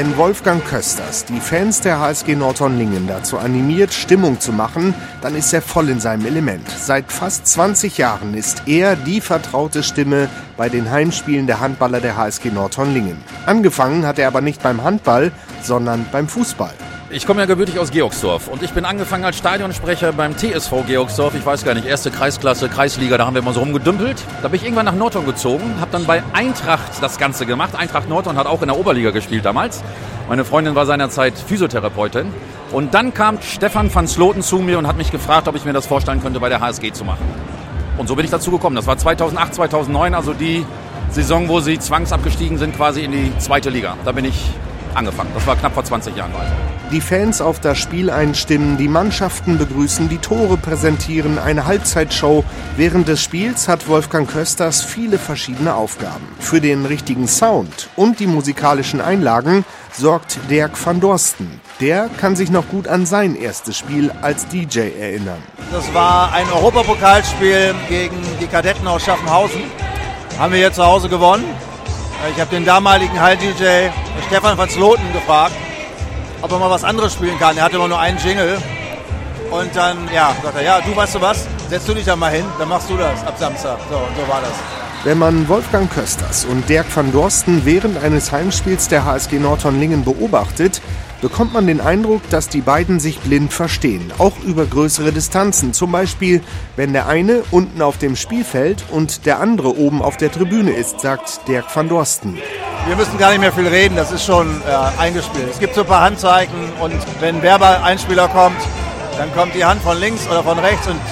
Wenn Wolfgang Kösters die Fans der HSG Nordhorn-Lingen dazu animiert, Stimmung zu machen, dann ist er voll in seinem Element. Seit fast 20 Jahren ist er die vertraute Stimme bei den Heimspielen der Handballer der HSG Nordhorn-Lingen. Angefangen hat er aber nicht beim Handball, sondern beim Fußball. Ich komme ja gebürtig aus Georgsdorf und ich bin angefangen als Stadionsprecher beim TSV Georgsdorf. Ich weiß gar nicht, erste Kreisklasse, Kreisliga, da haben wir immer so rumgedümpelt. Da bin ich irgendwann nach Nordhorn gezogen, habe dann bei Eintracht das Ganze gemacht. Eintracht Nordhorn hat auch in der Oberliga gespielt damals. Meine Freundin war seinerzeit Physiotherapeutin. Und dann kam Stefan van Sloten zu mir und hat mich gefragt, ob ich mir das vorstellen könnte, bei der HSG zu machen. Und so bin ich dazu gekommen. Das war 2008, 2009, also die Saison, wo sie zwangsabgestiegen sind, quasi in die zweite Liga. Da bin ich angefangen. Das war knapp vor 20 Jahren. Die Fans auf das Spiel einstimmen, die Mannschaften begrüßen, die Tore präsentieren, eine Halbzeitshow. Während des Spiels hat Wolfgang Kösters viele verschiedene Aufgaben. Für den richtigen Sound und die musikalischen Einlagen sorgt Dirk van Dorsten. Der kann sich noch gut an sein erstes Spiel als DJ erinnern. Das war ein Europapokalspiel gegen die Kadetten aus Schaffenhausen. Haben wir hier zu Hause gewonnen. Ich habe den damaligen Hall-DJ Stefan van Sloten gefragt, ob er mal was anderes spielen kann. Er hatte immer nur einen Jingle. Und dann, sagt er, du weißt du was, setz du dich da mal hin, dann machst du das ab Samstag. So, und so war das. Wenn man Wolfgang Kösters und Dirk van Dorsten während eines Heimspiels der HSG Nordhorn-Lingen beobachtet, bekommt man den Eindruck, dass die beiden sich blind verstehen, auch über größere Distanzen. Zum Beispiel, wenn der eine unten auf dem Spielfeld und der andere oben auf der Tribüne ist, sagt Dirk van Dorsten. Wir müssen gar nicht mehr viel reden, das ist schon eingespielt. Es gibt so ein paar Handzeichen und wenn ein Werbeeinspieler kommt, dann kommt die Hand von links oder von rechts und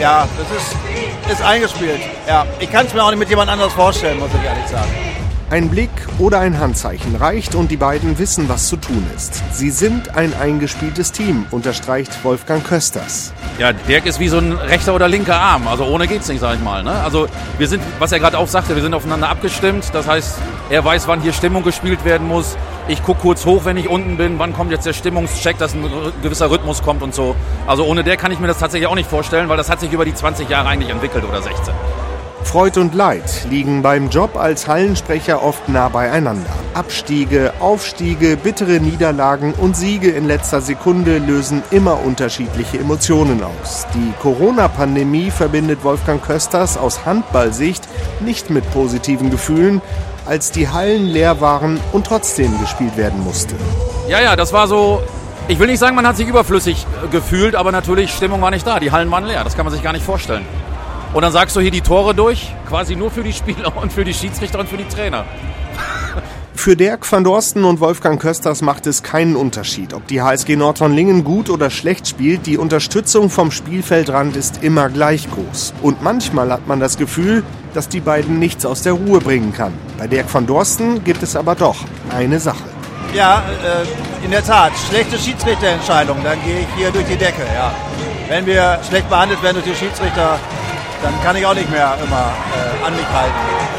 das ist eingespielt. Ja, ich kann es mir auch nicht mit jemand anderes vorstellen, muss ich ehrlich sagen. Ein Blick oder ein Handzeichen reicht und die beiden wissen, was zu tun ist. Sie sind ein eingespieltes Team, unterstreicht Wolfgang Kösters. Ja, Dirk ist wie so ein rechter oder linker Arm, also ohne geht's nicht, sag ich mal. Ne? Also wir sind, was er gerade auch sagte, wir sind aufeinander abgestimmt. Das heißt, er weiß, wann hier Stimmung gespielt werden muss. Ich gucke kurz hoch, wenn ich unten bin, wann kommt jetzt der Stimmungscheck, dass ein gewisser Rhythmus kommt und so. Also ohne Dirk kann ich mir das tatsächlich auch nicht vorstellen, weil das hat sich über die 20 Jahre eigentlich entwickelt oder 16. Freud und Leid liegen beim Job als Hallensprecher oft nah beieinander. Abstiege, Aufstiege, bittere Niederlagen und Siege in letzter Sekunde lösen immer unterschiedliche Emotionen aus. Die Corona-Pandemie verbindet Wolfgang Kösters aus Handballsicht nicht mit positiven Gefühlen, als die Hallen leer waren und trotzdem gespielt werden musste. Ja, das war so, ich will nicht sagen, man hat sich überflüssig gefühlt, aber natürlich, Stimmung war nicht da, die Hallen waren leer, das kann man sich gar nicht vorstellen. Und dann sagst du hier die Tore durch, quasi nur für die Spieler und für die Schiedsrichter und für die Trainer. Für Dirk van Dorsten und Wolfgang Kösters macht es keinen Unterschied, ob die HSG Nordhorn-Lingen gut oder schlecht spielt. Die Unterstützung vom Spielfeldrand ist immer gleich groß. Und manchmal hat man das Gefühl, dass die beiden nichts aus der Ruhe bringen kann. Bei Dirk van Dorsten gibt es aber doch eine Sache. Ja, in der Tat, schlechte Schiedsrichterentscheidungen, dann gehe ich hier durch die Decke. Ja. Wenn wir schlecht behandelt werden durch die Schiedsrichter, dann kann ich auch nicht mehr immer an mich halten.